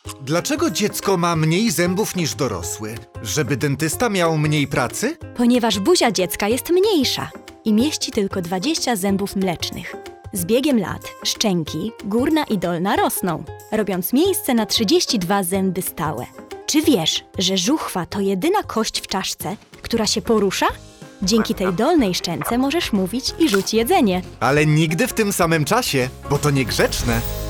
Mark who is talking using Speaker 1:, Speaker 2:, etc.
Speaker 1: Dlaczego dziecko ma mniej zębów niż dorosły? Żeby dentysta miał mniej pracy?
Speaker 2: Ponieważ buzia dziecka jest mniejsza i mieści tylko 20 zębów mlecznych. Z biegiem lat szczęki, górna i dolna rosną, robiąc miejsce na 32 zęby stałe. Czy wiesz, że żuchwa to jedyna kość w czaszce, która się porusza? Dzięki tej dolnej szczęce możesz mówić i rzuć jedzenie.
Speaker 1: Ale nigdy w tym samym czasie, bo to niegrzeczne.